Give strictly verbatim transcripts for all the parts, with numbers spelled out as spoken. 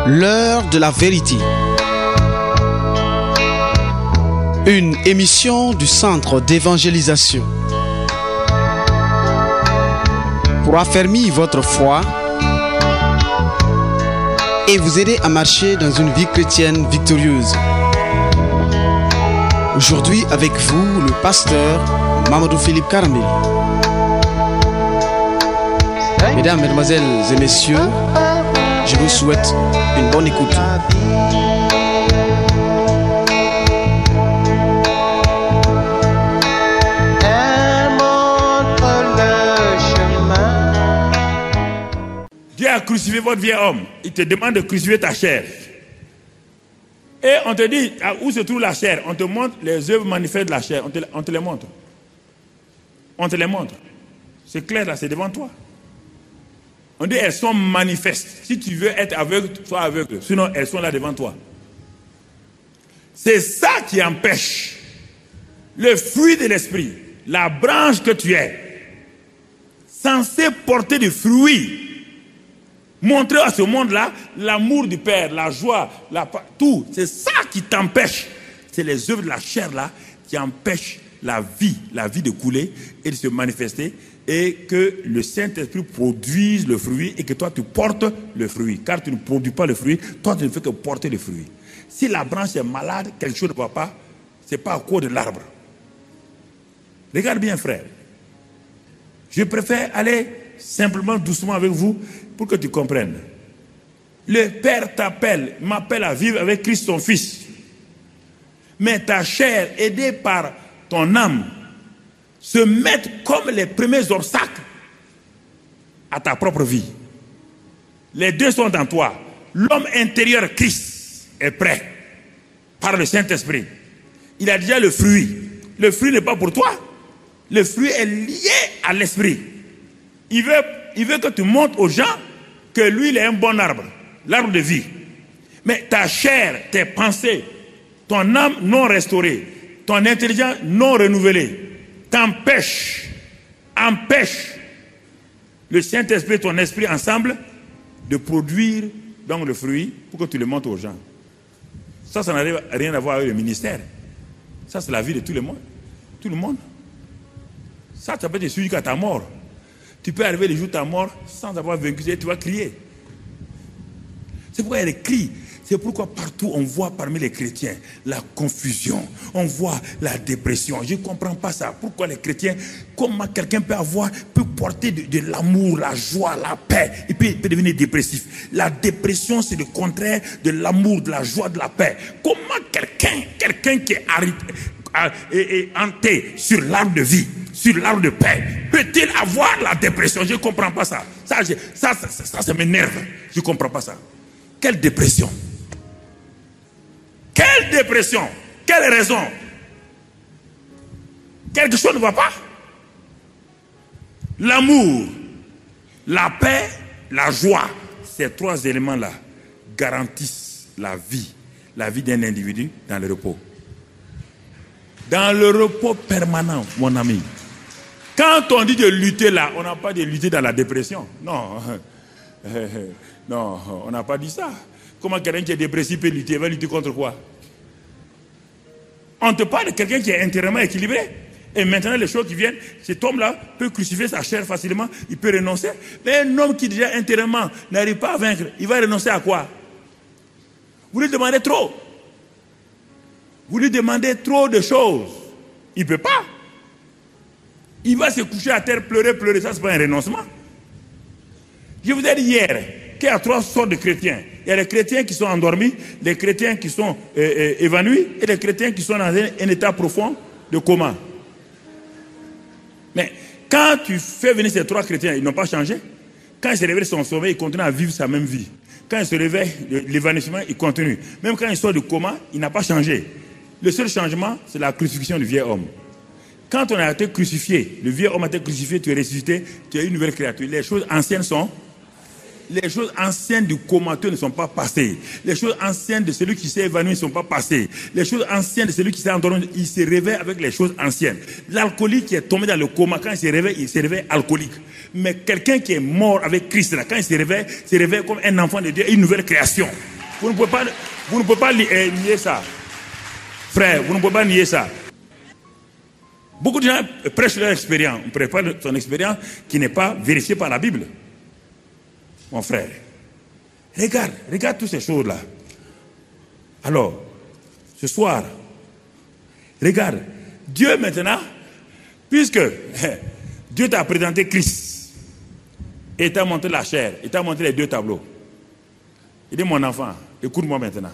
L'heure de la vérité. Une émission du Centre d'évangélisation. Pour affermir votre foi et vous aider à marcher dans une vie chrétienne victorieuse. Aujourd'hui avec vous, le pasteur Mamadou Philippe Karambeli. Mesdames, Mesdemoiselles et Messieurs, je vous souhaite une bonne écoute. Dieu a crucifié votre vieil homme. Il te demande de crucifier ta chair. Et on te dit, où se trouve la chair? On te montre les œuvres manifestes de la chair. On te, on te les montre. On te les montre. C'est clair là, c'est devant toi. On dit, elles sont manifestes. Si tu veux être aveugle, sois aveugle. Sinon, elles sont là devant toi. C'est ça qui empêche le fruit de l'esprit, la branche que tu es, censé porter du fruit, montrer à ce monde-là l'amour du Père, la joie, la, tout. C'est ça qui t'empêche. C'est les œuvres de la chair-là qui empêchent la vie, la vie de couler et de se manifester, et que le Saint-Esprit produise le fruit et que toi tu portes le fruit. Car tu ne produis pas le fruit, toi tu ne fais que porter le fruit. Si la branche est malade, quelque chose ne va pas, ce n'est pas à cause de l'arbre. Regarde bien, frère. Je préfère aller simplement doucement avec vous pour que tu comprennes. Le Père t'appelle, m'appelle à vivre avec Christ son Fils. Mais ta chair, aidée par ton âme, se mettent comme les premiers obstacles à ta propre vie. Les deux sont en toi. L'homme intérieur Christ est prêt par le Saint-Esprit. Il a déjà le fruit. Le fruit n'est pas pour toi. Le fruit est lié à l'esprit. Il veut, il veut que tu montres aux gens que lui, il est un bon arbre, l'arbre de vie. Mais ta chair, tes pensées, ton âme non restaurée, ton intelligence non renouvelée, t'empêche, empêche le Saint-Esprit et ton esprit ensemble de produire donc le fruit pour que tu le montres aux gens. Ça, ça n'a rien à voir avec le ministère. Ça, c'est la vie de tout le monde. Tout le monde. Ça, ça peut te suivre jusqu'à ta mort. Tu peux arriver le jour de ta mort sans avoir vaincu, tu vas crier. C'est pourquoi il y a des cris. C'est pourquoi partout on voit parmi les chrétiens la confusion, on voit la dépression. Je ne comprends pas ça. Pourquoi les chrétiens, comment quelqu'un peut avoir, peut porter de, de l'amour, la joie, la paix, et puis il peut devenir dépressif. La dépression, c'est le contraire de l'amour, de la joie, de la paix. Comment quelqu'un, quelqu'un qui est arrêté, est hanté sur l'arbre de vie, sur l'arbre de paix, peut-il avoir la dépression? Je ne comprends pas ça. Ça, je, ça, ça, ça, ça, ça m'énerve. Je ne comprends pas ça. Quelle dépression? Quelle dépression? Quelle raison? Quelque chose ne va pas. L'amour, la paix, la joie, ces trois éléments-là garantissent la vie, la vie d'un individu dans le repos. Dans le repos permanent, mon ami. Quand on dit de lutter là, on n'a pas de lutter dans la dépression. Non, non, on n'a pas dit ça. Comment quelqu'un qui est dépressif peut lutter? Il va lutter contre quoi? On te parle de quelqu'un qui est intérieurement équilibré. Et maintenant, les choses qui viennent, cet homme-là peut crucifier sa chair facilement, il peut renoncer. Mais un homme qui déjà intérieurement n'arrive pas à vaincre, il va renoncer à quoi? Vous lui demandez trop. Vous lui demandez trop de choses. Il ne peut pas. Il va se coucher à terre, pleurer, pleurer. Ça, ce n'est pas un renoncement. Je vous ai dit hier qu'il y a trois sortes de chrétiens. Il y a les chrétiens qui sont endormis, les chrétiens qui sont euh, euh, évanouis et les chrétiens qui sont dans un, un état profond de coma. Mais quand tu fais venir ces trois chrétiens, ils n'ont pas changé. Quand ils se réveillent de son sommeil, ils continuent à vivre sa même vie. Quand ils se réveillent, l'évanouissement, ils continuent. Même quand ils sortent du coma, il n'a pas changé. Le seul changement, c'est la crucifixion du vieil homme. Quand on a été crucifié, le vieil homme a été crucifié, tu es ressuscité, tu es une nouvelle créature. Les choses anciennes sont... Les choses anciennes du comateux ne sont pas passées. Les choses anciennes de celui qui s'est évanoui ne sont pas passées. Les choses anciennes de celui qui s'est endormi, il se réveille avec les choses anciennes. L'alcoolique qui est tombé dans le coma, quand il se réveille, il se réveille alcoolique. Mais quelqu'un qui est mort avec Christ, là, quand il se réveille, il se réveille comme un enfant de Dieu, une nouvelle création. Vous ne pouvez pas, vous ne pouvez pas nier ça. Frère, vous ne pouvez pas nier ça. Beaucoup de gens prêchent leur expérience. On ne prêche pas son expérience qui n'est pas vérifiée par la Bible. Mon frère, regarde, regarde toutes ces choses-là. Alors, ce soir, regarde, Dieu maintenant, puisque Dieu t'a présenté Christ, et t'a montré la chair, et t'a montré les deux tableaux. Il dit, mon enfant, écoute-moi maintenant.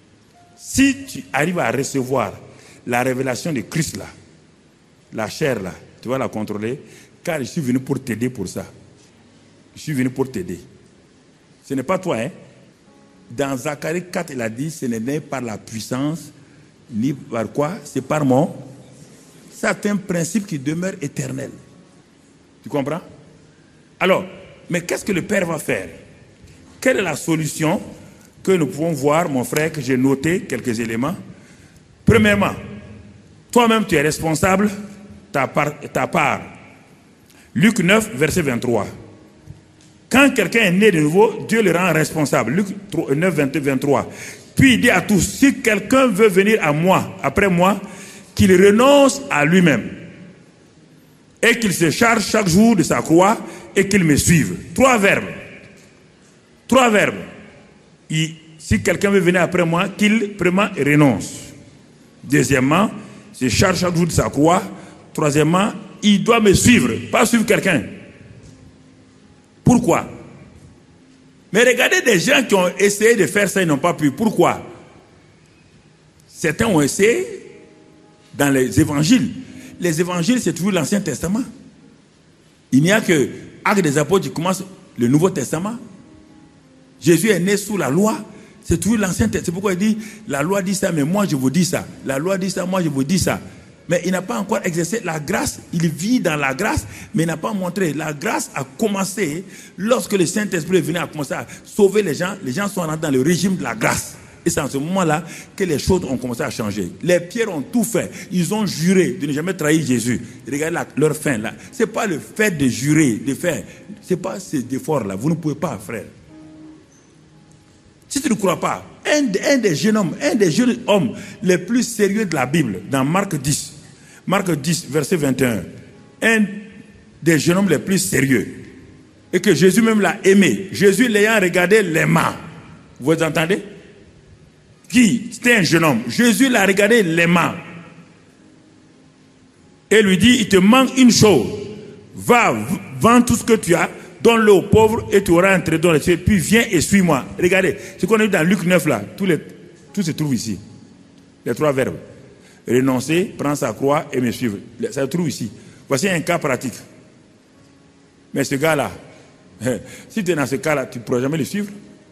Si tu arrives à recevoir la révélation de Christ là, la chair là, tu vas la contrôler, car je suis venu pour t'aider pour ça. Je suis venu pour t'aider. Ce n'est pas toi, hein. Dans Zacharie quatre, il a dit, ce n'est par la puissance, ni par quoi, c'est par mon certain principe qui demeure éternel. Tu comprends? Alors, mais qu'est-ce que le Père va faire? Quelle est la solution que nous pouvons voir, mon frère, que j'ai noté quelques éléments? Premièrement, toi-même tu es responsable, ta part, ta part. Luc neuf, verset vingt-trois. Quand quelqu'un est né de nouveau, Dieu le rend responsable. Luc neuf, vingt-deux, vingt-trois. Puis il dit à tous, si quelqu'un veut venir à moi, après moi, qu'il renonce à lui-même et qu'il se charge chaque jour de sa croix et qu'il me suive. Trois verbes. Trois verbes. Il, si quelqu'un veut venir après moi, qu'il premièrement renonce. Deuxièmement, se charge chaque jour de sa croix. Troisièmement, il doit me suivre, pas suivre quelqu'un. Pourquoi? Mais regardez des gens qui ont essayé de faire ça, ils n'ont pas pu. Pourquoi? Certains ont essayé dans les évangiles. Les évangiles, c'est toujours l'Ancien Testament. Il n'y a que Actes des Apôtres qui commence le Nouveau Testament. Jésus est né sous la loi. C'est toujours l'Ancien Testament. C'est pourquoi il dit, la loi dit ça, mais moi je vous dis ça. La loi dit ça, moi je vous dis ça. Mais il n'a pas encore exercé la grâce. Il vit dans la grâce, mais il n'a pas montré. La grâce a commencé lorsque le Saint-Esprit est venu à commencer à sauver les gens. Les gens sont rentrés dans le régime de la grâce. Et c'est en ce moment-là que les choses ont commencé à changer. Les pierres ont tout fait. Ils ont juré de ne jamais trahir Jésus. Regardez la, leur fin là. Ce n'est pas le fait de jurer, de faire. Ce n'est pas ces efforts-là. Vous ne pouvez pas, frère. Si tu ne crois pas, un, un des jeunes hommes, un des jeunes hommes les plus sérieux de la Bible, dans Marc dix, Marc dix, verset vingt et un, un des jeunes hommes les plus sérieux, et que Jésus même l'a aimé, Jésus l'ayant regardé l'aimant. Vous entendez? Qui? C'était un jeune homme. Jésus l'a regardé l'aimant. Et lui dit, il te manque une chose. Va, vends tout ce que tu as, donne-le aux pauvres et tu auras un trésor dans les cieux. Puis viens et suis-moi. Regardez, ce qu'on a vu dans Luc neuf là, tout, les, tout se trouve ici. Les trois verbes. Renoncer, prendre sa croix et me suivre. Ça se trouve ici. Voici un cas pratique. Mais ce gars-là, si tu es dans ce cas-là, tu ne pourras jamais le suivre.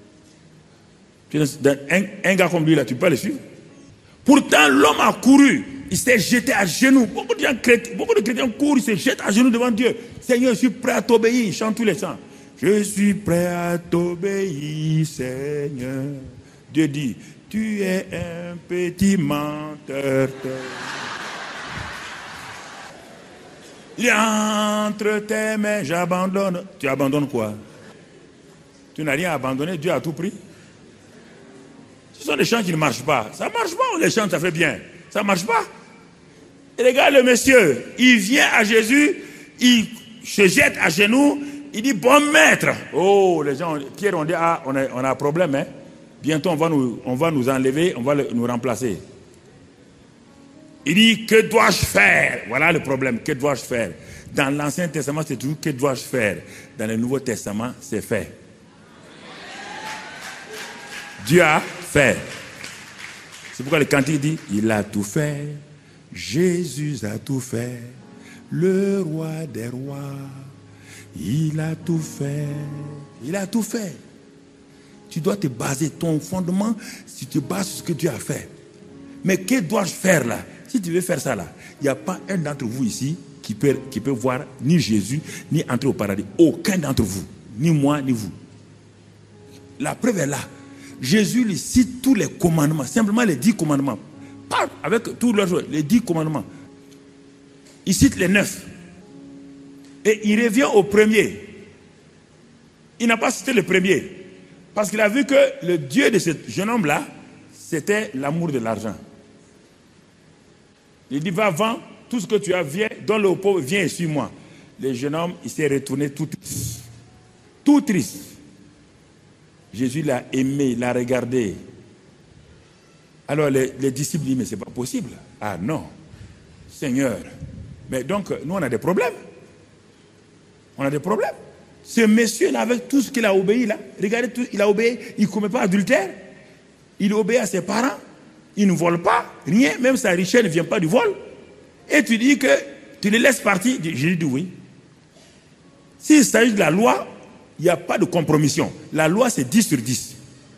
Un, un gars comme lui là, tu ne peux pas le suivre. Pourtant, l'homme a couru. Il s'est jeté à genoux. Beaucoup de gens chrétiens, beaucoup de chrétiens courent, ils se jettent à genoux devant Dieu. Seigneur, je suis prêt à t'obéir. Ils chantent tous les chants. Je suis prêt à t'obéir, Seigneur. Dieu dit, tu es un petit menteur. Il est entre tes mains, j'abandonne. Tu abandonnes quoi? Tu n'as rien abandonné, Dieu a tout pris. Ce sont des chants qui ne marchent pas. Ça ne marche pas, les chants, ça fait bien. Ça ne marche pas. Et regarde le monsieur, il vient à Jésus, il se jette à genoux, il dit, bon maître. Oh, les gens, Pierre ont dit, ah, on a, on a un problème, hein. Bientôt, on va, nous, on va nous enlever, on va le, nous remplacer. Il dit, que dois-je faire? Voilà le problème, que dois-je faire? Dans l'Ancien Testament, c'est toujours, que dois-je faire? Dans le Nouveau Testament, c'est fait. Dieu a fait. C'est pourquoi le cantique dit, il a tout fait. Jésus a tout fait. Le roi des rois. Il a tout fait. Il a tout fait. Tu dois te baser, ton fondement, si tu te bases sur ce que Dieu a fait. Mais que dois-je faire là? Si tu veux faire ça là, il n'y a pas un d'entre vous ici qui peut, qui peut voir ni Jésus, ni entrer au paradis. Aucun d'entre vous. Ni moi, ni vous. La preuve est là. Jésus lui cite tous les commandements, simplement les dix commandements. Pas avec tous leurs choses, les dix commandements. Il cite les neuf. Et il revient au premier. Il n'a pas cité le premier. Parce qu'il a vu que le Dieu de ce jeune homme-là, c'était l'amour de l'argent. Il dit, va, vends tout ce que tu as, viens, donne-le aux pauvres, viens et suis-moi. Le jeune homme, il s'est retourné tout triste. Tout triste. Jésus l'a aimé, l'a regardé. Alors les, les disciples disent, mais c'est pas possible. Ah non, Seigneur. Mais donc, nous, on a des problèmes. On a des problèmes. Ce monsieur-là, avec tout ce qu'il a obéi, là, regardez, tout, il a obéi, il ne commet pas adultère. Il obéit à ses parents. Il ne vole pas, rien, même sa richesse ne vient pas du vol. Et tu dis que tu les laisses partir. Jésus dit oui. S'il s'agit de la loi, il n'y a pas de compromission. La loi, c'est dix sur dix.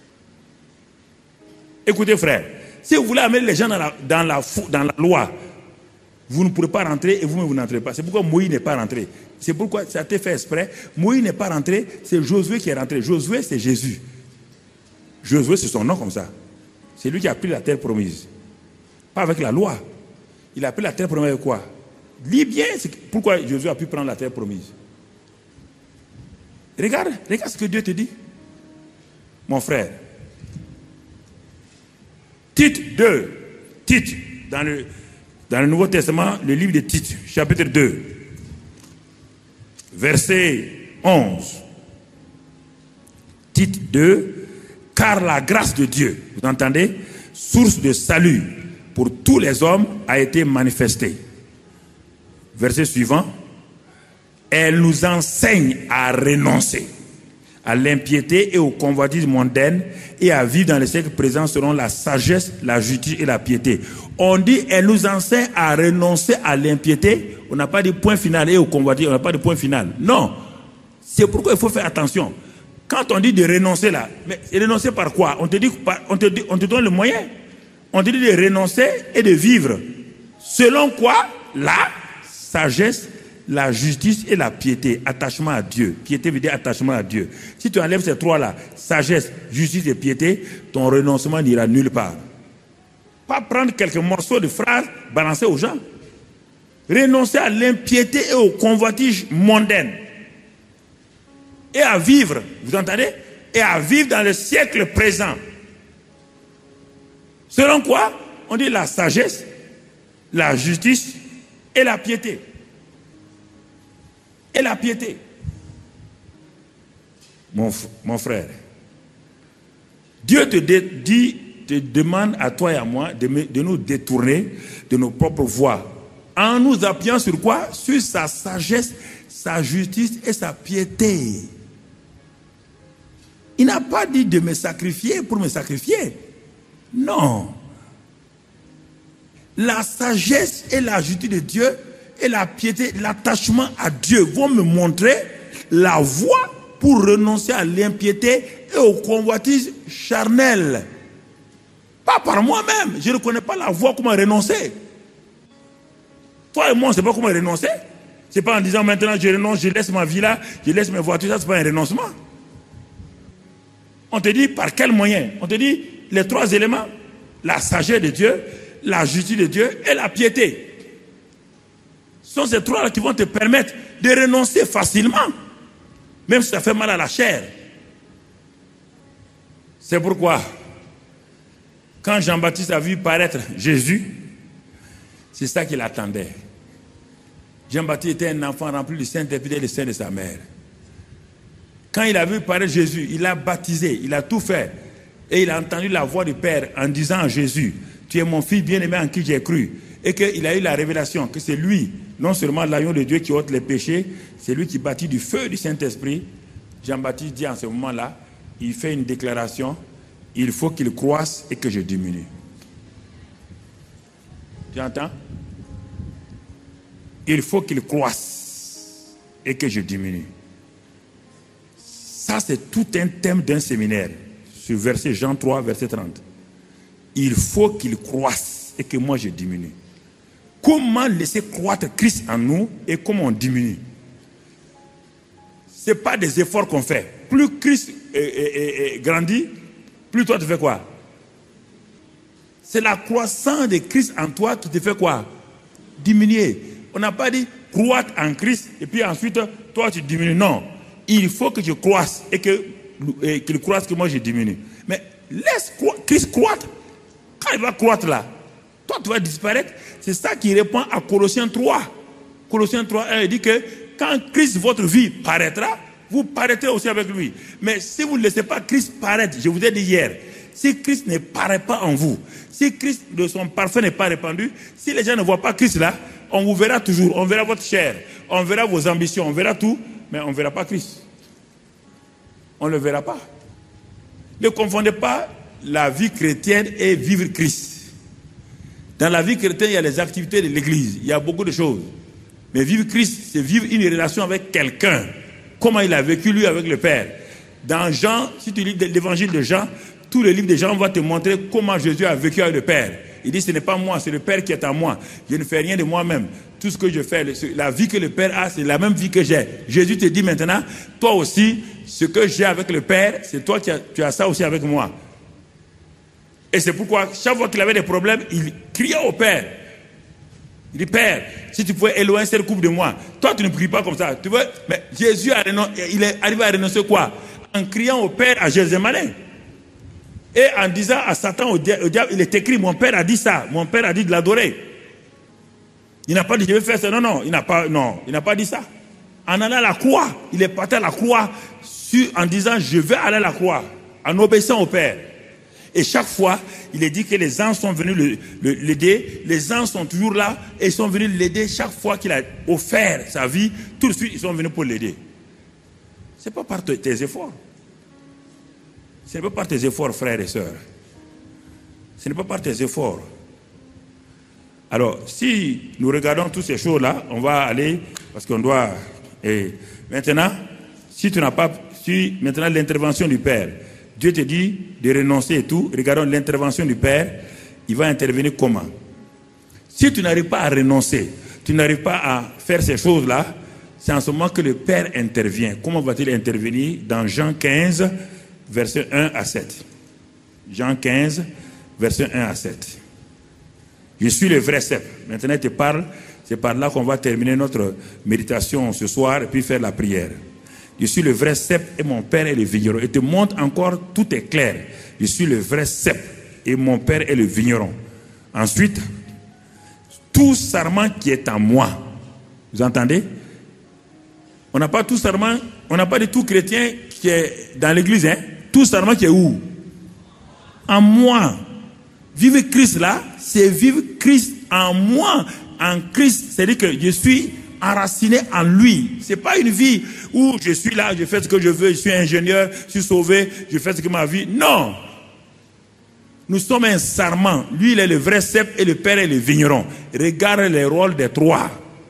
Écoutez, frère, si vous voulez amener les gens dans la, dans la, dans la loi, vous ne pourrez pas rentrer et vous-même vous n'entrez pas. C'est pourquoi Moïse n'est pas rentré. C'est pourquoi ça a été fait exprès. Moïse n'est pas rentré, c'est Josué qui est rentré. Josué, c'est Jésus. Josué, c'est son nom comme ça. C'est lui qui a pris la terre promise. Pas avec la loi. Il a pris la terre promise avec quoi? Lis bien pourquoi Josué a pu prendre la terre promise. Regarde, regarde ce que Dieu te dit. Mon frère. Tite deux. Tite, dans le, dans le Nouveau Testament, le livre de Tite, chapitre deux. Verset onze. Tite deux. Car la grâce de Dieu, vous entendez, source de salut pour tous les hommes, a été manifestée. Verset suivant. Elle nous enseigne à renoncer à l'impiété et aux convoitises mondaines et à vivre dans les siècles présents selon la sagesse, la justice et la piété. On dit, elle nous enseigne à renoncer à l'impiété. On n'a pas de point final, et aux convoitises, on n'a pas de point final. Non. C'est pourquoi il faut faire attention. Quand on dit de renoncer là, mais renoncer par quoi? On te dit, on te dit, on te donne le moyen. On te dit de renoncer et de vivre. Selon quoi? La sagesse, la justice et la piété. Attachement à Dieu. Piété veut dire attachement à Dieu. Si tu enlèves ces trois-là, sagesse, justice et piété, ton renoncement n'ira nulle part. Pas prendre quelques morceaux de phrases, balancer aux gens. Renoncer à l'impiété et aux convoitises mondaines. Et à vivre, vous entendez? Et à vivre dans le siècle présent. Selon quoi? On dit la sagesse, la justice et la piété. Et la piété. Mon, mon frère, Dieu te dit, te demande à toi et à moi de, de nous détourner de nos propres voies. En nous appuyant sur quoi? Sur sa sagesse, sa justice et sa piété. Il n'a pas dit de me sacrifier pour me sacrifier. Non. La sagesse et la justice de Dieu et la piété, l'attachement à Dieu vont me montrer la voie pour renoncer à l'impiété et aux convoitises charnelles. Pas par moi-même. Je ne connais pas la voie comment renoncer. Toi et moi, on ne sait pas comment renoncer. Ce n'est pas en disant maintenant je renonce, je laisse ma vie là, je laisse mes voitures, ça c'est pas un renoncement. On te dit par quel moyen? On te dit les trois éléments. La sagesse de Dieu, la justice de Dieu et la piété. Ce sont ces trois-là qui vont te permettre de renoncer facilement. Même si ça fait mal à la chair. C'est pourquoi, quand Jean-Baptiste a vu paraître Jésus, c'est ça qu'il attendait. Jean-Baptiste était un enfant rempli du Saint-Esprit et du sein de sa mère. Quand il a vu paraître Jésus, il l'a baptisé, il a tout fait. Et il a entendu la voix du Père en disant à Jésus, tu es mon fils bien-aimé en qui j'ai cru. Et qu'il a eu la révélation que c'est lui, non seulement l'agneau de Dieu qui ôte les péchés, c'est lui qui bâtit du feu du Saint-Esprit. Jean-Baptiste dit en ce moment-là, il fait une déclaration, il faut qu'il croisse et que je diminue. Tu entends? Il faut qu'il croisse et que je diminue. Ça, c'est tout un thème d'un séminaire, sur verset Jean trois, verset trente. Il faut qu'il croisse et que moi je diminue. Comment laisser croître Christ en nous et comment on diminue? Ce n'est pas des efforts qu'on fait. Plus Christ est, est, est, est grandit, plus toi tu fais quoi? C'est la croissance de Christ en toi qui te fait quoi? Diminuer. On n'a pas dit croître en Christ et puis ensuite toi tu diminues. Non. Il faut que je croisse et que qu'il croisse, que moi je diminue. Mais laisse Christ croître. Quand il va croître là, toi tu vas disparaître. C'est ça qui répond à Colossiens trois. Colossiens trois, il dit que quand Christ, votre vie, paraîtra, vous paraîtrez aussi avec lui. Mais si vous ne laissez pas Christ paraître, je vous ai dit hier, si Christ ne paraît pas en vous, si Christ de son parfum n'est pas répandu, si les gens ne voient pas Christ là, on vous verra toujours, on verra votre chair, on verra vos ambitions, on verra tout, mais on ne verra pas Christ. On ne le verra pas. Ne confondez pas la vie chrétienne et vivre Christ. Dans la vie chrétienne, il y a les activités de l'église, il y a beaucoup de choses. Mais vivre Christ, c'est vivre une relation avec quelqu'un. Comment il a vécu lui avec le Père. Dans Jean, si tu lis l'évangile de Jean, tous les livres de Jean vont te montrer comment Jésus a vécu avec le Père. Il dit, ce n'est pas moi, c'est le Père qui est en moi. Je ne fais rien de moi-même. Tout ce que je fais, la vie que le Père a, c'est la même vie que j'ai. Jésus te dit maintenant, toi aussi, ce que j'ai avec le Père, c'est toi qui as, tu as ça aussi avec moi. Et c'est pourquoi, chaque fois qu'il avait des problèmes, il criait au Père. Il dit, Père, si tu pouvais éloigner cette coupe de moi. Toi, tu ne pries pas comme ça. Tu vois, mais Jésus, a renoncé, il est arrivé à renoncer quoi? En criant au Père à Gethsémane. Et en disant à Satan, au diable, il est écrit, mon Père a dit ça. Mon Père a dit de l'adorer. Il n'a pas dit, je vais faire ça. Non, non, il n'a pas, non, il n'a pas dit ça. En allant à la croix, il est parti à la croix sur, en disant, je vais aller à la croix, en obéissant au Père. Et chaque fois, il est dit que les anges sont venus l'aider. Les anges sont toujours là et ils sont venus l'aider chaque fois qu'il a offert sa vie. Tout de suite, ils sont venus pour l'aider. Ce n'est pas par tes efforts. Ce n'est pas par tes efforts, frères et sœurs. Ce n'est pas par tes efforts. Alors, si nous regardons toutes ces choses-là, on va aller, parce qu'on doit... Et maintenant, si tu n'as pas... Si maintenant l'intervention du Père... Dieu te dit de renoncer et tout. Regardons l'intervention du Père. Il va intervenir comment? Si tu n'arrives pas à renoncer, tu n'arrives pas à faire ces choses-là, c'est en ce moment que le Père intervient. Comment va-t-il intervenir? Dans Jean quinze, versets un à sept. Jean quinze, versets un à sept. Je suis le vrai cep. Maintenant, je te parle. C'est par là qu'on va terminer notre méditation ce soir et puis faire la prière. Je suis le vrai cep et mon Père est le vigneron. Et te montre encore, tout est clair. Je suis le vrai cep et mon Père est le vigneron. Ensuite, tout sarment qui est en moi. Vous entendez? On n'a pas tout sarment, on n'a pas de tout chrétien qui est dans l'église. Hein? Tout sarment qui est où? En moi. Vivre Christ là, c'est vivre Christ en moi. En Christ, c'est-à-dire que je suis enraciné en lui. Ce n'est pas une vie où je suis là, je fais ce que je veux, je suis ingénieur, je suis sauvé, je fais ce que ma vie. Non. Nous sommes un sarment. Lui, il est le vrai cep et le Père est le vigneron. Regarde les rôles des trois.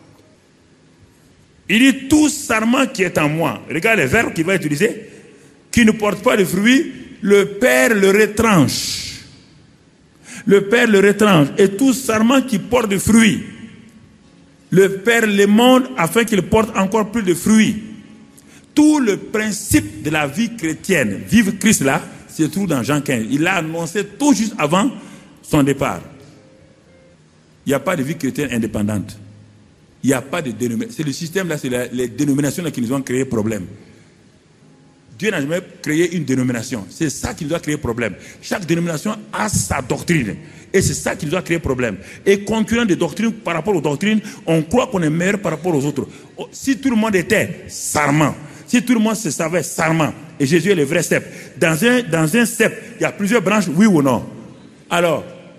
Il dit tout sarment qui est en moi. Regarde les verbes qu'il va utiliser. Qui ne porte pas de fruits, le Père le retranche. Le Père le retranche. Et tout sarment qui porte de fruits, le Père le monde afin qu'il porte encore plus de fruits. Tout le principe de la vie chrétienne, vivre Christ là, se trouve dans Jean quinze. Il l'a annoncé tout juste avant son départ. Il n'y a pas de vie chrétienne indépendante. Il n'y a pas de dénomination. C'est le système là, c'est la, les dénominations là qui nous ont créé problème. Dieu n'a jamais créé une dénomination. C'est ça qui nous a créé problème. Chaque dénomination a sa doctrine. Et c'est ça qui nous a créé problème. Et concurrent des doctrines par rapport aux doctrines, on croit qu'on est meilleur par rapport aux autres. Si tout le monde était sarment, si tout le monde se savait sarment, et Jésus est le vrai cep, dans un, dans un cep, il y a plusieurs branches, oui ou non? Alors,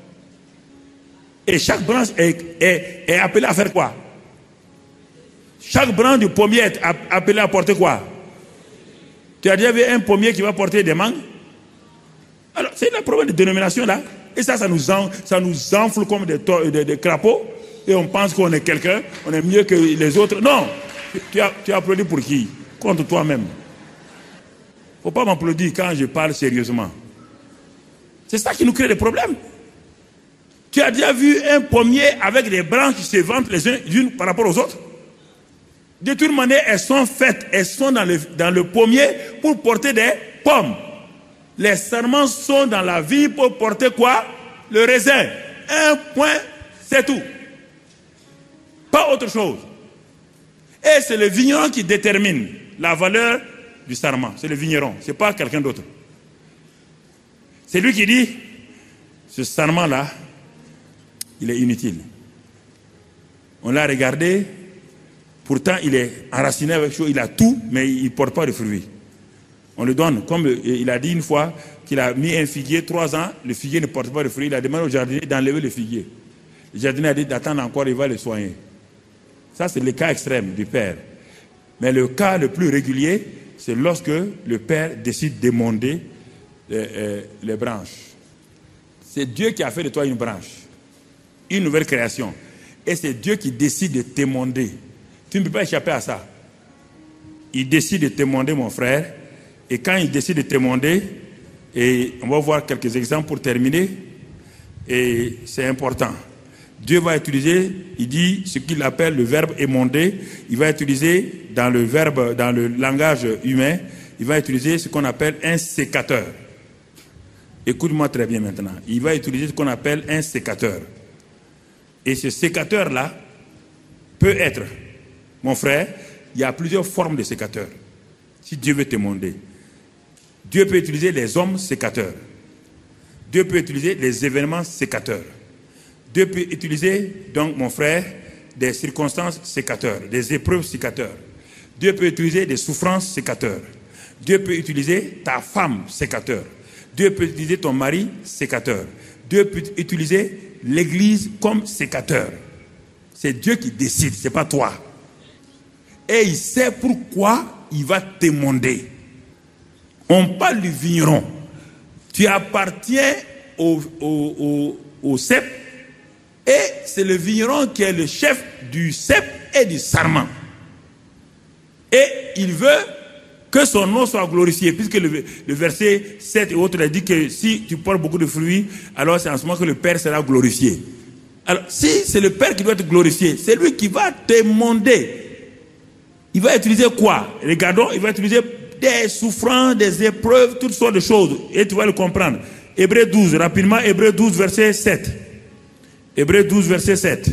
et chaque branche est, est, est appelée à faire quoi? Chaque branche du pommier est appelée à porter quoi? Tu as déjà vu un pommier qui va porter des mangues? Alors, c'est le problème de dénomination là. Et ça, ça nous, en, ça nous enfle comme des, des, des crapauds. Et on pense qu'on est quelqu'un, on est mieux que les autres. Non! Tu, as, tu applaudis pour qui? Contre toi-même. Il ne faut pas m'applaudir quand je parle sérieusement. C'est ça qui nous crée des problèmes. Tu as déjà vu un pommier avec des branches qui se vantent les unes par rapport aux autres? De toute manière, elles sont faites, elles sont dans le, dans le pommier pour porter des pommes. Les sarments sont dans la vie pour porter quoi? Le raisin. Un point, c'est tout. Pas autre chose. Et c'est le vigneron qui détermine la valeur du sarment, c'est le vigneron, ce n'est pas quelqu'un d'autre. C'est lui qui dit, ce sarment-là, il est inutile. On l'a regardé, pourtant il est enraciné avec chaud, il a tout, mais il ne porte pas de fruits. On le donne, comme il a dit une fois qu'il a mis un figuier, trois ans, le figuier ne porte pas de fruits, il a demandé au jardinier d'enlever le figuier. Le jardinier a dit d'attendre encore, il va le soigner. Ça, c'est le cas extrême du père. Mais le cas le plus régulier, c'est lorsque le père décide d'émonder les, euh, les branches. C'est Dieu qui a fait de toi une branche, une nouvelle création. Et c'est Dieu qui décide de t'émonder. Tu ne peux pas échapper à ça. Il décide de t'émonder, mon frère. Et quand il décide de t'émonder, et on va voir quelques exemples pour terminer, et c'est important. Dieu va utiliser, il dit ce qu'il appelle le verbe émonder, il va utiliser dans le verbe, dans le langage humain, il va utiliser ce qu'on appelle un sécateur. Écoute-moi très bien maintenant. Il va utiliser ce qu'on appelle un sécateur. Et ce sécateur-là peut être, mon frère, il y a plusieurs formes de sécateurs. Si Dieu veut t'émonder, Dieu peut utiliser les hommes sécateurs. Dieu peut utiliser les événements sécateurs. Dieu peut utiliser, donc, mon frère, des circonstances sécateurs, des épreuves sécateurs. Dieu peut utiliser des souffrances sécateurs. Dieu peut utiliser ta femme sécateur. Dieu peut utiliser ton mari sécateur. Dieu peut utiliser l'église comme sécateur. C'est Dieu qui décide, ce n'est pas toi. Et il sait pourquoi il va t'émonder. On parle du vigneron. Tu appartiens au, au, au, au cep. Et c'est le vigneron qui est le chef du cep et du sarment. Et il veut que son nom soit glorifié, puisque le, le verset sept et autres dit que si tu portes beaucoup de fruits, alors c'est en ce moment que le Père sera glorifié. Alors, si c'est le Père qui doit être glorifié, c'est lui qui va t'émonder. Il va utiliser quoi? Regardons, il va utiliser des souffrances, des épreuves, toutes sortes de choses. Et tu vas le comprendre. Hébreux douze, rapidement, Hébreux douze, verset sept. Hébreux douze, verset sept.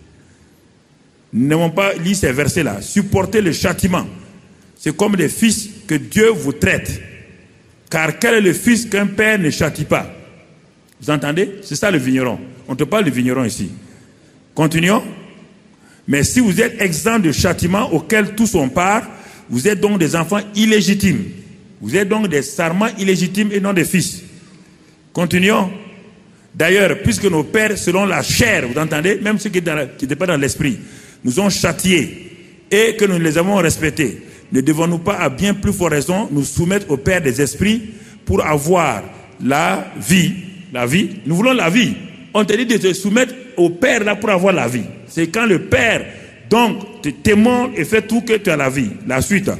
N'avons pas lu ces versets-là. Supportez le châtiment. C'est comme des fils que Dieu vous traite. Car quel est le fils qu'un père ne châtie pas? Vous entendez? C'est ça le vigneron. On te parle du vigneron ici. Continuons. Mais si vous êtes exempt de châtiment auquel tous ont part, vous êtes donc des enfants illégitimes. Vous êtes donc des sarments illégitimes et non des fils. Continuons. D'ailleurs, puisque nos pères, selon la chair, vous entendez, même ceux qui n'étaient pas dans l'esprit, nous ont châtiés et que nous les avons respectés, ne devons-nous pas, à bien plus forte raison, nous soumettre au Père des esprits pour avoir la vie? La vie, nous voulons la vie. On te dit de te soumettre au Père là pour avoir la vie. C'est quand le Père, donc, te témoigne et fait tout que tu as la vie. La suite.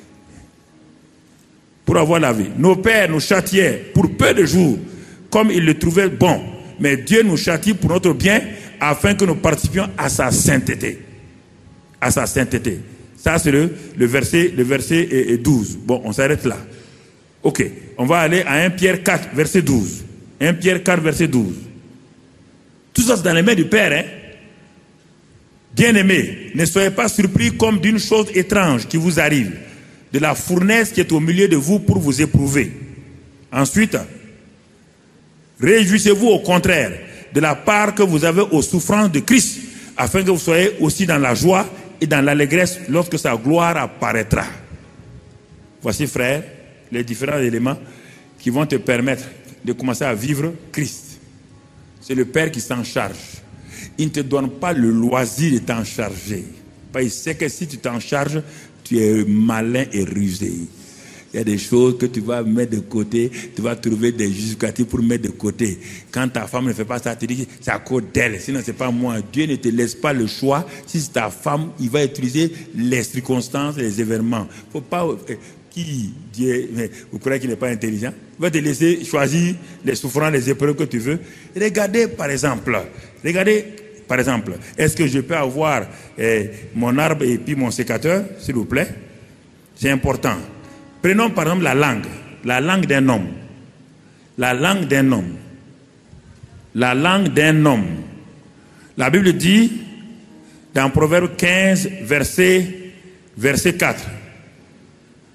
Pour avoir la vie. Nos pères nous châtiaient pour peu de jours, comme ils le trouvaient bon. Mais Dieu nous châtie pour notre bien, afin que nous participions à sa sainteté. À sa sainteté. Ça, c'est le, le verset, le verset douze. Bon, on s'arrête là. Ok. On va aller à un Pierre quatre, verset douze. un Pierre quatre, verset douze. Tout ça, c'est dans les mains du Père, hein. Bien-aimés, ne soyez pas surpris comme d'une chose étrange qui vous arrive, de la fournaise qui est au milieu de vous pour vous éprouver. Ensuite, réjouissez-vous au contraire de la part que vous avez aux souffrances de Christ, afin que vous soyez aussi dans la joie et dans l'allégresse lorsque sa gloire apparaîtra. Voici, frères, les différents éléments qui vont te permettre de commencer à vivre Christ. C'est le Père qui s'en charge. Il ne te donne pas le loisir de t'en charger. Parce qu'il sait que si tu t'en charges, tu es malin et rusé. Il y a des choses que tu vas mettre de côté, tu vas trouver des justificatifs pour mettre de côté. Quand ta femme ne fait pas ça, tu dis que c'est à cause d'elle, sinon c'est pas moi. Dieu ne te laisse pas le choix. Si c'est ta femme, il va utiliser les circonstances, les événements. Faut pas... Qui Dieu, vous croyez qu'il n'est pas intelligent? Il va te laisser choisir les souffrances, les épreuves que tu veux. Regardez par exemple, regardez par exemple, est-ce que je peux avoir eh, mon arbre et puis mon sécateur, s'il vous plaît? C'est important. Prenons par exemple la langue, la langue d'un homme. La langue d'un homme. La langue d'un homme. La Bible dit, dans Proverbe quinze, verset, verset quatre,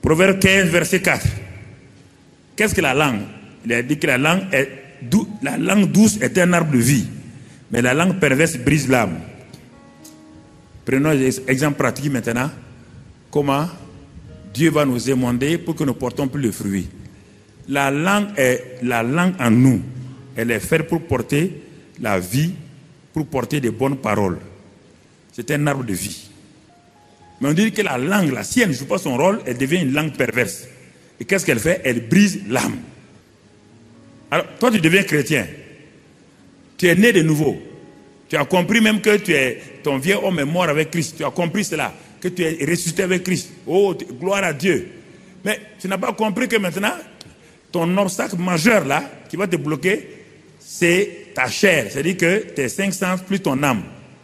Proverbe quinze, verset quatre. Qu'est-ce que la langue? Il a dit que la langue, est dou- la langue douce est un arbre de vie, mais la langue perverse brise l'âme. Prenons l'exemple pratique maintenant. Comment Dieu va nous émonder pour que nous portons plus de fruits. La langue est la langue en nous. Elle est faite pour porter la vie, pour porter des bonnes paroles. C'est un arbre de vie. Mais on dit que la langue, la sienne, ne joue pas son rôle, elle devient une langue perverse. Et qu'est-ce qu'elle fait? Elle brise l'âme. Alors, toi, tu deviens chrétien. Tu es né de nouveau. Tu as compris même que tu es, ton vieux homme est mort avec Christ. Tu as compris cela, que tu es ressuscité avec Christ. Oh, gloire à Dieu. Mais tu n'as pas compris que maintenant, ton obstacle majeur là, qui va te bloquer, c'est ta chair. C'est-à-dire que tes cinq sens plus ton âme.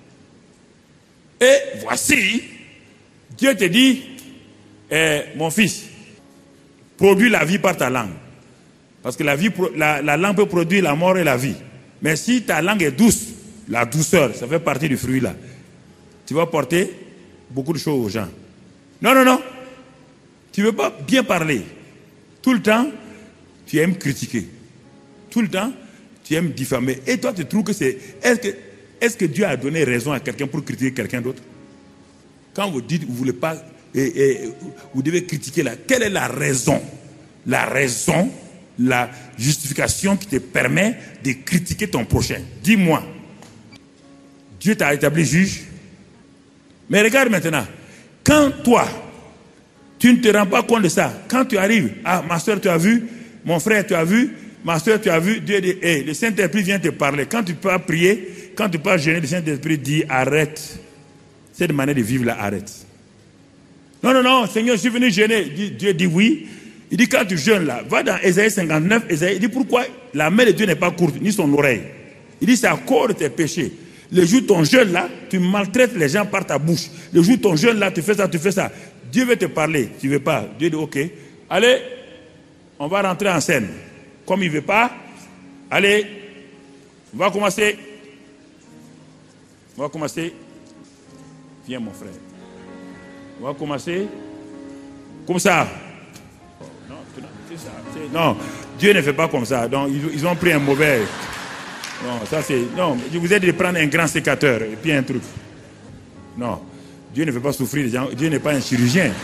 Et voici, Dieu te dit, eh, mon fils, produis la vie par ta langue. Parce que la, vie, la, la langue peut produire la mort et la vie. Mais si ta langue est douce, la douceur, ça fait partie du fruit là, tu vas porter beaucoup de choses aux gens. Non, non, non. Tu ne veux pas bien parler. Tout le temps, tu aimes critiquer. Tout le temps, tu aimes diffamer. Et toi, tu trouves que c'est... Est-ce que, est-ce que Dieu a donné raison à quelqu'un pour critiquer quelqu'un d'autre? Quand vous dites, vous ne voulez pas... Et, et, vous devez critiquer là. Quelle est la raison? La raison, la justification qui te permet de critiquer ton prochain. Dis-moi. Dieu t'a établi juge. Mais regarde maintenant. Quand toi, tu ne te rends pas compte de ça. Quand tu arrives, ah, ma soeur, tu as vu, mon frère, tu as vu, ma soeur, tu as vu, Dieu dit, hey, le Saint-Esprit vient te parler. Quand tu peux prier, quand tu peux jeûner, le Saint-Esprit dit, arrête. Cette manière de vivre là, arrête. Non, non, non, Seigneur, je suis venu jeûner. Dieu dit oui. Il dit, quand tu jeûnes là, va dans Ésaïe cinquante-neuf, Ésaïe, il dit, pourquoi la main de Dieu n'est pas courte, ni son oreille. Il dit, c'est à cause de tes péchés. Le jour de ton jeûne là, tu maltraites les gens par ta bouche. Le jour de ton jeûne là, tu fais ça, tu fais ça. Dieu veut te parler, tu ne veux pas. Dieu dit, ok, allez, on va rentrer en scène. Comme il ne veut pas, allez, on va commencer. On va commencer. Viens mon frère. On va commencer comme ça. Non, c'est ça. C'est... non, Dieu ne fait pas comme ça. Donc, ils, ils ont pris un mauvais... Non, ça c'est... Non, je vous ai dit de prendre un grand sécateur et puis un truc. Non, Dieu ne fait pas souffrir les gens. Dieu n'est pas un chirurgien.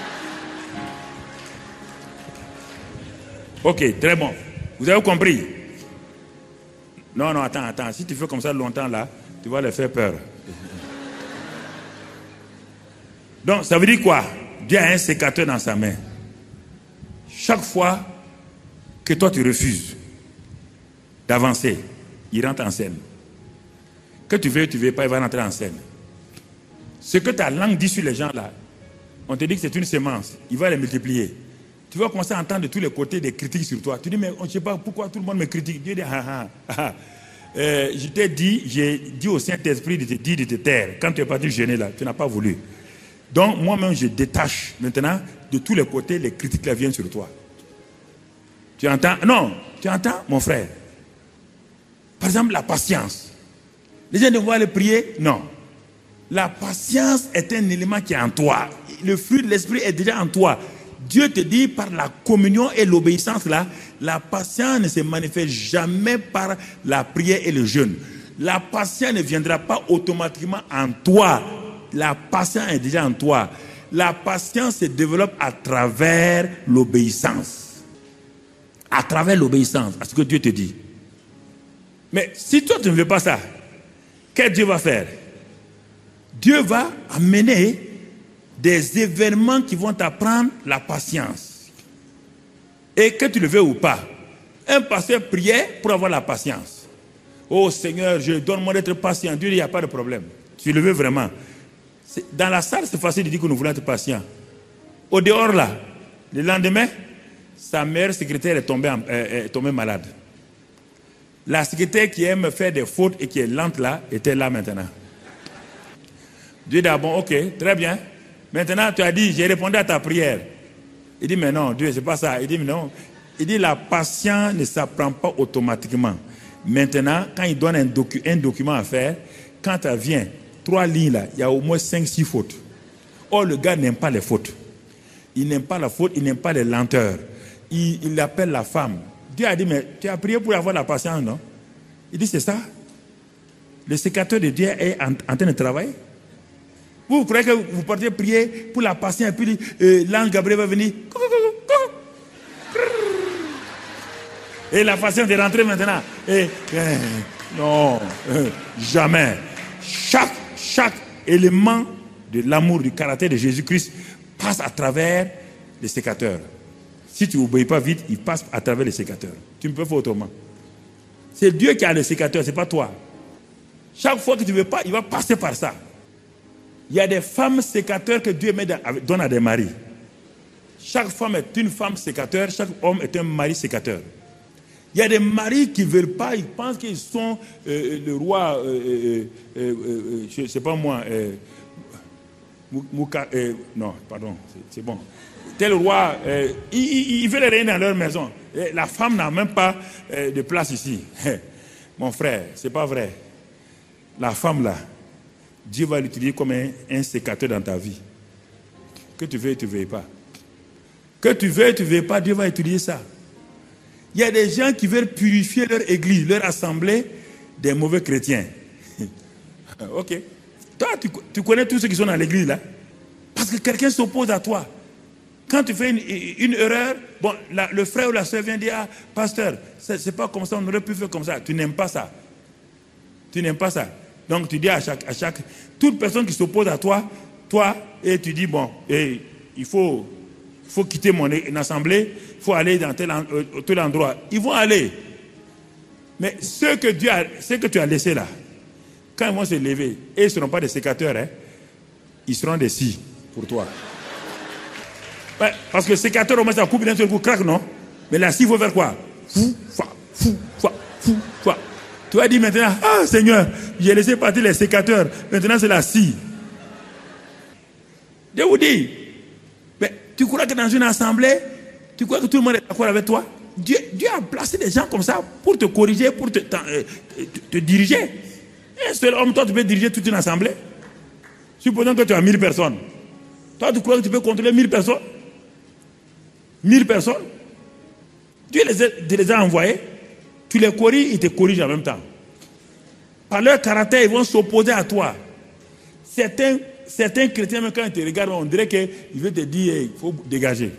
Ok, très bon. Vous avez compris? Non, non, attends, attends. Si tu fais comme ça longtemps là, tu vas leur faire peur. Donc, ça veut dire quoi? Dieu a un sécateur dans sa main. Chaque fois que toi tu refuses d'avancer, il rentre en scène. Que tu veux, tu veux pas, il va rentrer en scène. Ce que ta langue dit sur les gens là, on te dit que c'est une sémence, il va les multiplier. Tu vas commencer à entendre de tous les côtés des critiques sur toi. Tu dis, mais on ne sait pas pourquoi tout le monde me critique. Dieu dit, ah ah ah. Euh, je t'ai dit, j'ai dit au Saint-Esprit de te dire de te taire. Quand tu es parti jeûner là, tu n'as pas voulu. Donc moi-même, je détache maintenant de tous les côtés les critiques qui viennent sur toi. Tu entends? Non, tu entends, mon frère? Par exemple, la patience. Les gens devront aller prier? Non. La patience est un élément qui est en toi. Le fruit de l'esprit est déjà en toi. Dieu te dit par la communion et l'obéissance là, la patience ne se manifeste jamais par la prière et le jeûne. La patience ne viendra pas automatiquement en toi. La patience est déjà en toi. La patience se développe à travers l'obéissance. À travers l'obéissance à ce que Dieu te dit. Mais si toi tu ne veux pas ça, qu'est-ce que Dieu va faire? Dieu va amener des événements qui vont t'apprendre la patience. Et que tu le veux ou pas, un pasteur priait pour avoir la patience. Oh Seigneur, je donne-moi d'être patient. Dieu dit, il n'y a pas de problème. Tu le veux vraiment. Dans la salle, c'est facile de dire que nous voulons être patients. Au dehors là, le lendemain, sa mère secrétaire est tombée, en, euh, est tombée malade. La secrétaire qui aime faire des fautes et qui est lente là, était là maintenant. Dieu dit, ah bon, ok, très bien. Maintenant, tu as dit, j'ai répondu à ta prière. Il dit, mais non, Dieu, c'est pas ça. Il dit, mais non. Il dit, la patience ne s'apprend pas automatiquement. Maintenant, quand il donne un, docu un document à faire, quand tu viens, trois lignes là, il y a au moins cinq, six fautes. Or, le gars n'aime pas les fautes. Il n'aime pas la faute, il n'aime pas les lenteurs. Il, il appelle la femme. Dieu a dit, mais tu as prié pour avoir la patience, non? Il dit, c'est ça. Le sécateur de Dieu est en, en train de travailler. Vous, vous croyez que vous partez prier pour la patience et puis euh, l'ange Gabriel va venir. Et la patience est rentrée maintenant. Et, euh, non, euh, jamais. Chaque, chaque élément de l'amour, du caractère de Jésus-Christ passe à travers les sécateurs. Si tu n'obéis pas vite, il passe à travers les sécateurs. Tu ne peux pas faire autrement. C'est Dieu qui a le sécateur, ce n'est pas toi. Chaque fois que tu ne veux pas, il va passer par ça. Il y a des femmes sécateurs que Dieu met dans, donne à des maris. Chaque femme est une femme sécateur, chaque homme est un mari sécateur. Il y a des maris qui ne veulent pas, ils pensent qu'ils sont euh, le roi, euh, euh, euh, euh, je ne sais pas moi, euh, Mouka, euh, non, pardon, c'est bon. Tel roi, euh, ils, ils, ils veulent régner dans leur maison. Et la femme n'a même pas euh, de place ici. Mon frère, ce n'est pas vrai. La femme là, Dieu va l'utiliser comme un, un sécateur dans ta vie. Que tu veux, tu ne veux pas. Que tu veux, tu ne veux pas, Dieu va utiliser ça. Il y a des gens qui veulent purifier leur église, leur assemblée des mauvais chrétiens. Ok. Toi, tu, tu connais tous ceux qui sont dans l'église là. Parce que quelqu'un s'oppose à toi. Quand tu fais une, une erreur, bon, la, le frère ou la soeur vient dire, ah, pasteur, c'est pas comme ça, on aurait pu faire comme ça. Tu n'aimes pas ça. Tu n'aimes pas ça. Donc tu dis à chaque, à chaque, toute personne qui s'oppose à toi, toi, et tu dis, bon, et, il faut, faut quitter mon assemblée, il faut aller dans tel, euh, tel endroit. Ils vont aller. Mais ceux que, Dieu a, ceux que tu as laissés là, quand ils vont se lever, et ils ne seront pas des sécateurs, hein, ils seront des scies pour toi. Ouais, parce que le sécateur, au moins, ça coupe d'un seul coup, craque, non? Mais la scie, il faut faire quoi? Fou, fa, fou, fa, fou, fa. Tu as dit maintenant, ah Seigneur, j'ai laissé partir les sécateurs, maintenant c'est la scie. Je vous dis, mais tu crois que dans une assemblée, tu crois que tout le monde est d'accord avec toi? Dieu, Dieu a placé des gens comme ça pour te corriger, pour te, te, te, te diriger. Un seul homme, toi, tu peux diriger toute une assemblée. Supposons que tu as mille personnes. Toi, tu crois que tu peux contrôler mille personnes? Mille personnes? Dieu les a, les a envoyés. Tu les corriges, ils te corrigent en même temps. Par leur caractère, ils vont s'opposer à toi. Certains, certains chrétiens, même quand ils te regardent, on dirait qu'ils veulent te dire, il faut dégager.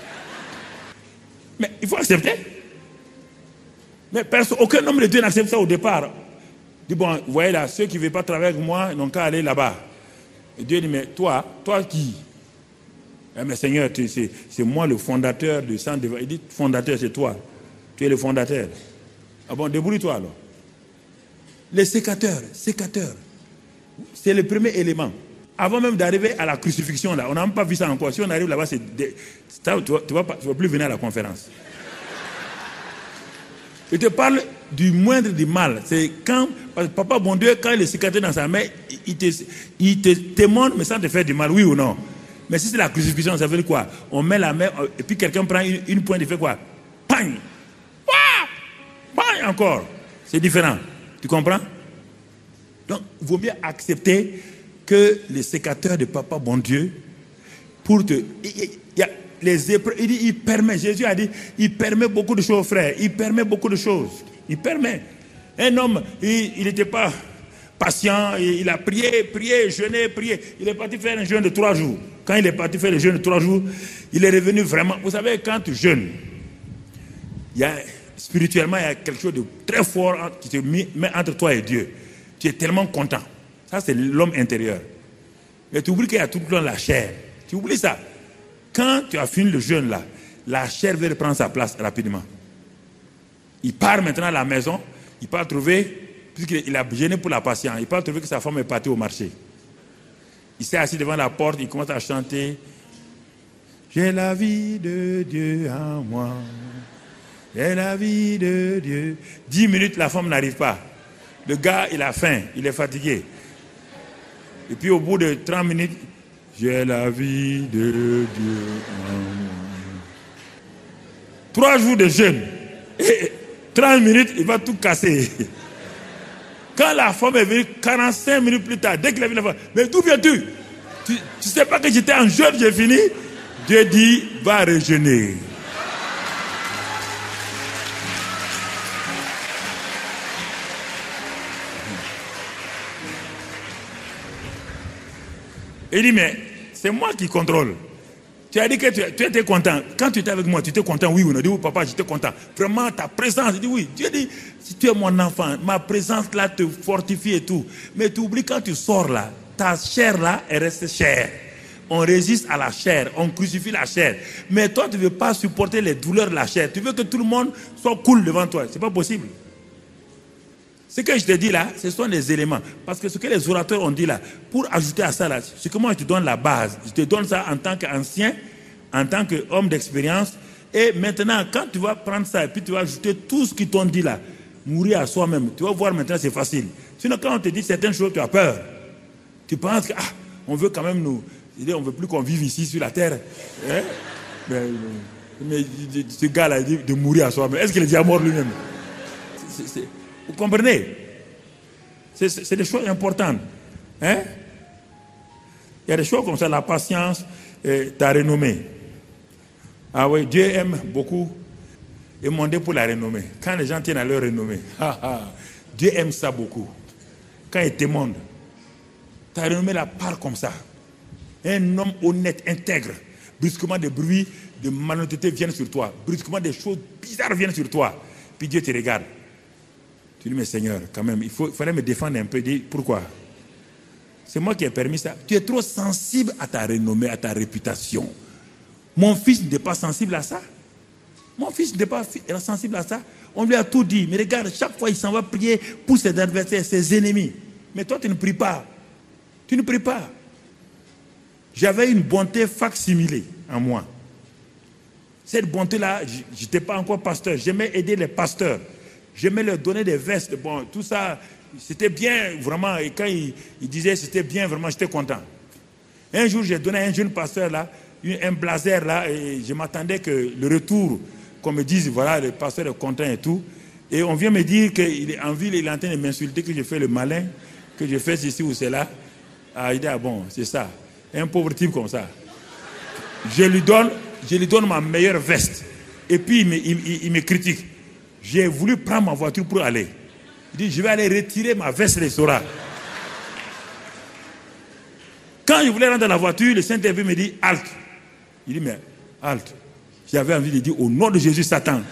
Mais il faut accepter. Mais personne, aucun homme de Dieu n'accepte ça au départ. Il dit, bon, vous voyez là, ceux qui ne veulent pas travailler avec moi n'ont qu'à aller là-bas. Et Dieu dit, mais toi, toi qui? Eh, mais Seigneur, c'est moi le fondateur du centre de... Il dit, fondateur, c'est toi. Tu es le fondateur. Ah bon, débrouille-toi alors. Les sécateurs, sécateurs, c'est le premier élément. Avant même d'arriver à la crucifixion, là, on n'a même pas vu ça encore. Si on arrive là-bas, c'est des... tu ne vas, vas plus venir à la conférence. Je te parle du moindre du mal. C'est quand, papa bon Dieu, quand il est sécateur dans sa main, il te, il te, te montre, mais sans te faire du mal, oui ou non? Mais si c'est la crucifixion, ça veut dire quoi? On met la main, et puis quelqu'un prend une, une pointe, il fait quoi? Pang! Pang encore! C'est différent. Tu comprends? Donc, il vaut mieux accepter que les sécateurs de papa bon Dieu, pour te... Il, il, il y a les épreuves, il dit, il permet, Jésus a dit, il permet beaucoup de choses, frère. Il permet beaucoup de choses. Il permet. Un homme, il n'était pas patient, il, il a prié, prié, jeûné, prié. Il est parti faire un jeûne de trois jours. Quand il est parti faire le jeûne de trois jours, il est revenu vraiment. Vous savez, quand tu jeûnes, il y a, spirituellement, il y a quelque chose de très fort qui te met entre toi et Dieu. Tu es tellement content. Ça, c'est l'homme intérieur. Mais tu oublies qu'il y a tout le temps la chair. Tu oublies ça. Quand tu as fini le jeûne là, la chair va reprendre sa place rapidement. Il part maintenant à la maison, il part trouver, puisqu'il a jeûné pour la patience, il part trouver que sa femme est partie au marché. Il s'est assis devant la porte, il commence à chanter. J'ai la vie de Dieu en moi. J'ai la vie de Dieu. Dix minutes, la femme n'arrive pas. Le gars, il a faim, il est fatigué. Et puis au bout de trente minutes, j'ai la vie de Dieu en moi. Trois jours de jeûne. Et trente minutes, il va tout casser. Quand la femme est venue, quarante-cinq minutes plus tard, dès qu'il a vu la femme, mais d'où viens-tu? Tu ne sais pas que j'étais en jeûne, j'ai fini? Dieu dit, va rejeûner. Il dit, mais c'est moi qui contrôle. Tu as dit que tu, tu étais content. Quand tu étais avec moi, tu étais content, oui ou non? Il dit, oui, papa, j'étais content. Vraiment, ta présence, il dit, oui. Dieu dit, si tu es mon enfant, ma présence là te fortifie et tout. Mais tu oublies quand tu sors là, ta chair là, elle reste chair. On résiste à la chair, on crucifie la chair. Mais toi, tu ne veux pas supporter les douleurs de la chair. Tu veux que tout le monde soit cool devant toi. Ce n'est pas possible. Ce que je te dis là, ce sont des éléments. Parce que ce que les orateurs ont dit là, pour ajouter à ça là, c'est que moi je te donne la base. Je te donne ça en tant qu'ancien, en tant qu'homme d'expérience. Et maintenant, quand tu vas prendre ça et puis tu vas ajouter tout ce qu'ils t'ont dit là, mourir à soi-même, tu vas voir maintenant c'est facile. Sinon quand on te dit certaines choses, tu as peur. Tu penses que, ah, on veut quand même nous... On ne veut plus qu'on vive ici sur la terre. Hein? Mais, mais ce gars-là, il dit de mourir à soi-même. Est-ce qu'il est déjà mort lui-même? c'est, c'est, Vous comprenez? C'est, c'est, c'est des choses importantes. Hein? Il y a des choses comme ça, la patience, euh, ta renommée. Ah oui, Dieu aime beaucoup émonder pour la renommée. Quand les gens tiennent à leur renommée, ah, ah, Dieu aime ça beaucoup. Quand il t'émonde, ta renommée la part comme ça. Un homme honnête, intègre, brusquement des bruits de malhonnêteté viennent sur toi. Brusquement des choses bizarres viennent sur toi. Puis Dieu te regarde. Tu dis, mais Seigneur, quand même, il, faut, il fallait me défendre un peu. Dis, pourquoi? C'est moi qui ai permis ça. Tu es trop sensible à ta renommée, à ta réputation. Mon fils n'est pas sensible à ça. Mon fils n'est pas sensible à ça. On lui a tout dit. Mais regarde, chaque fois, il s'en va prier pour ses adversaires, ses ennemis. Mais toi, tu ne pries pas. Tu ne pries pas. J'avais une bonté facsimilée en moi. Cette bonté-là, je n'étais pas encore pasteur. J'aimais aider les pasteurs. J'aimais leur donner des vestes. Bon, tout ça, c'était bien, vraiment. Et quand ils il disaient c'était bien, vraiment, j'étais content. Un jour, j'ai donné à un jeune pasteur, là, un blazer, là, et je m'attendais que le retour, qu'on me dise, voilà, le pasteur est content et tout. Et on vient me dire qu'il est en ville, il est en train de m'insulter, que je fais le malin, que je fais ceci ou cela. Ah, il dit, ah bon, c'est ça. Un pauvre type comme ça. Je lui donne, je lui donne ma meilleure veste. Et puis il me, il, il me critique. J'ai voulu prendre ma voiture pour aller. Il dit, je vais aller retirer ma veste restaurant. Quand je voulais rentrer dans la voiture, le Saint-Esprit me dit, halte. Il dit, mais halte. J'avais envie de dire, au nom de Jésus, Satan.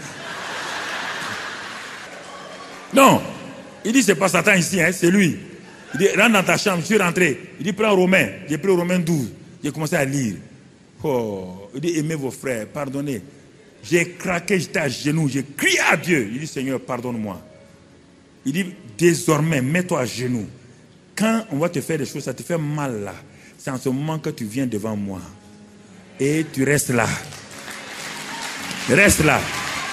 Non. Il dit, c'est pas Satan ici, hein, c'est lui. Il dit, rentre dans ta chambre, je suis rentré. Il dit, prends Romain. J'ai pris Romain douze. J'ai commencé à lire. Oh, il dit, aimez vos frères, pardonnez. J'ai craqué, j'étais à genoux, j'ai crié à Dieu. Il dit, Seigneur, pardonne-moi. Il dit, désormais, mets-toi à genoux. Quand on va te faire des choses, ça te fait mal là. C'est en ce moment que tu viens devant moi. Et tu restes là. Reste là.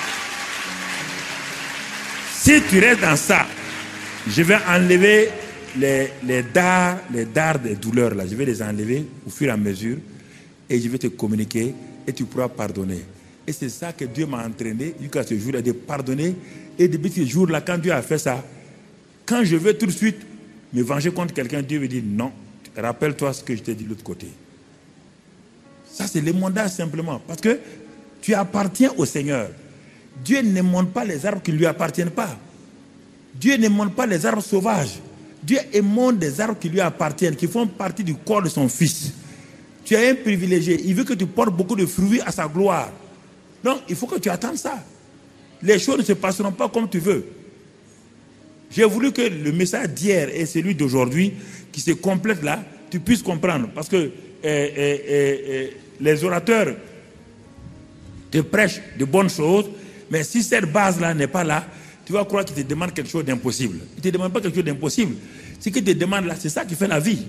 Si tu restes dans ça, je vais enlever les, les dards, les dards des douleurs là. Je vais les enlever au fur et à mesure. Et je vais te communiquer et tu pourras pardonner. Et c'est ça que Dieu m'a entraîné jusqu'à ce jour-là, de pardonner. Et depuis ce jour-là, quand Dieu a fait ça, quand je veux tout de suite me venger contre quelqu'un, Dieu me dit non, rappelle-toi ce que je t'ai dit de l'autre côté. Ça, c'est l'émondage simplement. Parce que tu appartiens au Seigneur. Dieu n'émonde pas les arbres qui ne lui appartiennent pas. Dieu n'émonde pas les arbres sauvages. Dieu émonde des arbres qui lui appartiennent, qui font partie du corps de son Fils. Tu es un privilégié. Il veut que tu portes beaucoup de fruits à sa gloire. Donc, il faut que tu attendes ça. Les choses ne se passeront pas comme tu veux. J'ai voulu que le message d'hier et celui d'aujourd'hui, qui se complètent là, tu puisses comprendre. Parce que euh, euh, euh, les orateurs te prêchent de bonnes choses, mais si cette base-là n'est pas là, tu vas croire qu'ils te demandent quelque chose d'impossible. Ils ne te demandent pas quelque chose d'impossible. Ce qu'ils te demandent là, c'est ça qui fait la vie.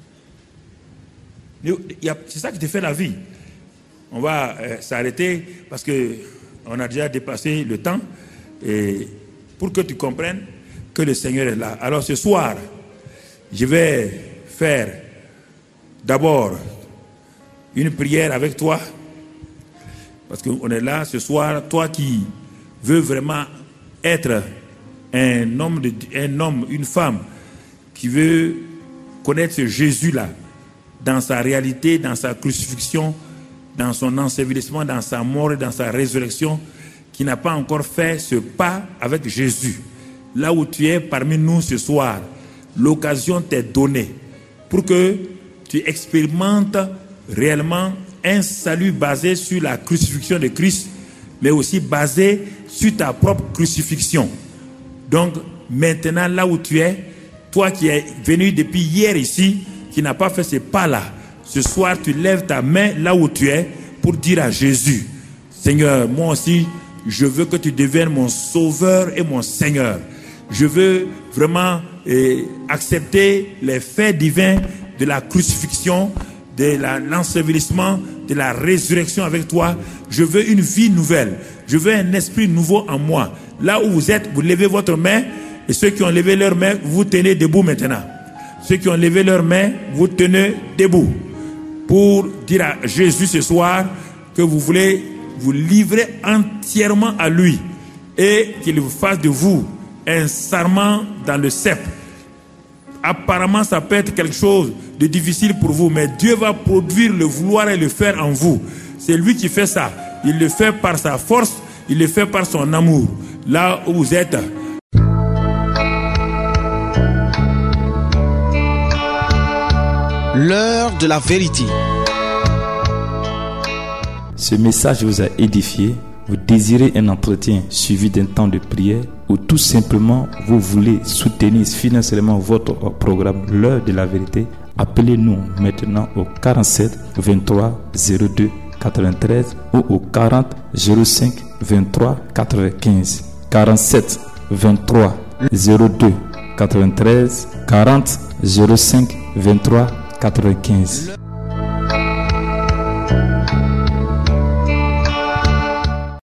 C'est ça qui te fait la vie. On va euh, s'arrêter parce qu'on a déjà dépassé le temps. Et pour que tu comprennes que le Seigneur est là. Alors ce soir, je vais faire d'abord une prière avec toi. Parce qu'on est là ce soir, toi qui veux vraiment être un homme, de, un homme, une femme qui veut connaître ce Jésus-là dans sa réalité, dans sa crucifixion, dans son ensevelissement, dans sa mort et dans sa résurrection, qui n'a pas encore fait ce pas avec Jésus. Là où tu es parmi nous ce soir, l'occasion t'est donnée pour que tu expérimentes réellement un salut basé sur la crucifixion de Christ, mais aussi basé sur ta propre crucifixion. Donc, maintenant, là où tu es, toi qui es venu depuis hier ici, qui n'a pas fait ce pas-là, ce soir, tu lèves ta main là où tu es pour dire à Jésus, Seigneur, moi aussi, je veux que tu deviennes mon sauveur et mon Seigneur. Je veux vraiment eh, accepter les faits divins de la crucifixion, de la, l'ensevelissement, de la résurrection avec toi. Je veux une vie nouvelle. Je veux un esprit nouveau en moi. Là où vous êtes, vous levez votre main, et ceux qui ont levé leur main, vous tenez debout maintenant. Ceux qui ont levé leur main, vous tenez debout. Pour dire à Jésus ce soir que vous voulez vous livrer entièrement à lui et qu'il vous fasse de vous un sarment dans le cep. Apparemment, ça peut être quelque chose de difficile pour vous, mais Dieu va produire le vouloir et le faire en vous. C'est lui qui fait ça. Il le fait par sa force, il le fait par son amour. Là où vous êtes. L'heure de la vérité. Ce message vous a édifié. Vous désirez un entretien suivi d'un temps de prière ou tout simplement vous voulez soutenir financièrement votre programme L'heure de la vérité, appelez-nous maintenant au quarante-sept vingt-trois zéro deux quatre-vingt-treize ou au quarante zéro cinq vingt-trois quatre-vingt-quinze. quarante-sept vingt-trois zéro deux quatre-vingt-treize, quarante zéro cinq vingt-trois quatre-vingt-quinze.